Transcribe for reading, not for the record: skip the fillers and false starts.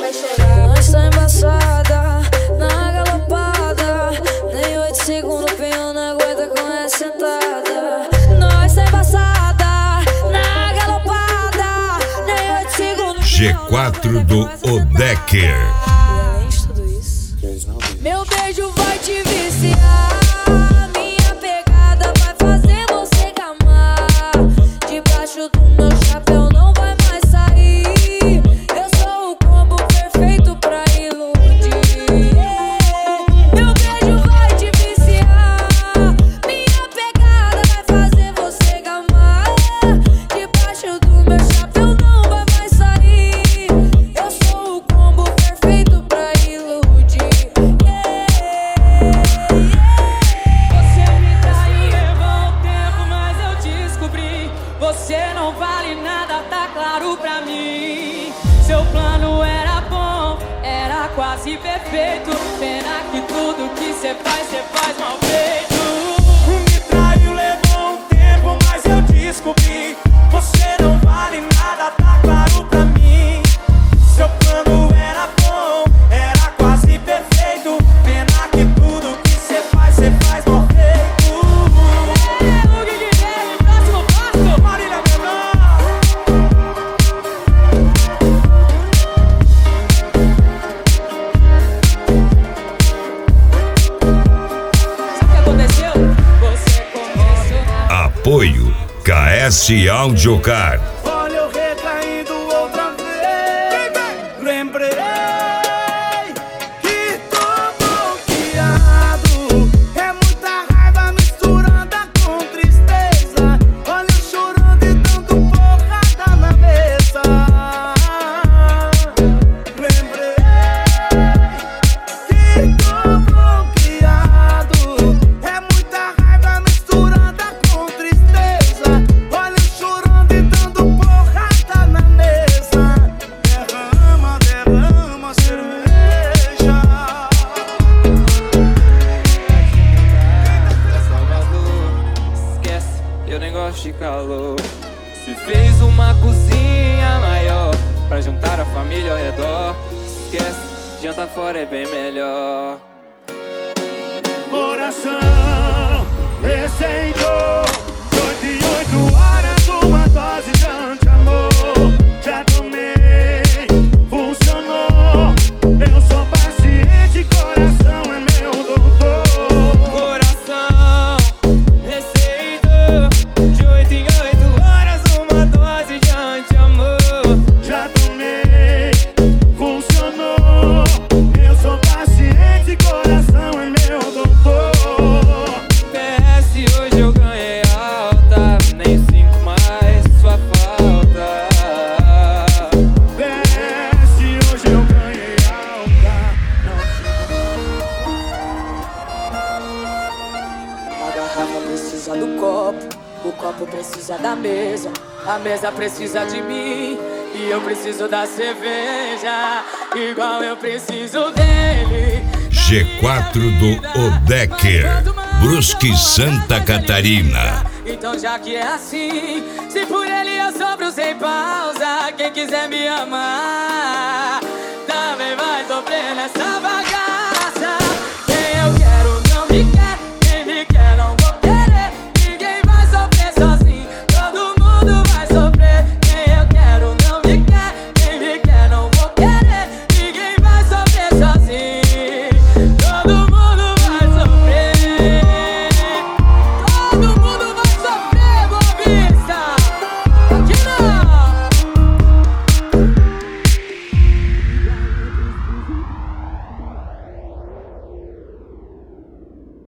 vai chegar. Nós tá embaçada, na galopada. Nem 8 segundos, o pinhão não aguenta com essa sentada. Nós tá embaçada, na galopada. Nem 8 segundos. G4 do Odecker. Meu beijo vai te viciar. Minha pegada vai fazer você gamar. Debaixo do meu chapéu não vai mais sair. Eu sou o combo perfeito pra iludir. Meu beijo vai te viciar. Minha pegada vai fazer você gamar. Debaixo do meu chapéu não vai mais sair. Eu sou o combo perfeito pra iludir. Você não vale nada, tá claro pra mim. Seu plano era bom, era quase perfeito. Pena que tudo que cê faz mal feito. Me traiu, levou um tempo, mas eu descobri. Você não vale nada, tá claro pra mim. Seu plano era bom, era quase perfeito. Pena que tudo que cê faz mal feito. Apoio KS Audiocar. Olha eu recaindo outra vez. Lembrei que tô bloqueado. É muita raiva misturada com tristeza. Olha eu chorando e dando porrada na mesa. Lembrei que tô bloqueado. É muita raiva misturada com tristeza. Olha eu chorando e dando porrada na mesa. Derrama, derrama cerveja. Esquece, eu nem gosto de calor. Se fez uma cozinha maior pra juntar a família ao redor. Esquece, janta fora é bem melhor. Coração receitou 8 e 8 horas, uma dose de anti-amor. Já tomei, funcionou. Eu sou paciente, coração é meu doutor. Coração receitou de 8 em 8 horas, uma dose de anti-amor. Já tomei, funcionou. Eu sou paciente, coração é meu doutor. PS hoje eu ganhei alta, nem sinto mais sua falta. PS hoje eu ganhei alta. A garrafa precisa do copo, o copo precisa da mesa, a mesa precisa de mim e eu preciso da cerveja, igual eu preciso dele. G4 do Odecker. Brusque, Santa Catarina. Então já que é assim, se por ele eu sobro sem pausa, quem quiser me amar também vai sofrer nessa vaga.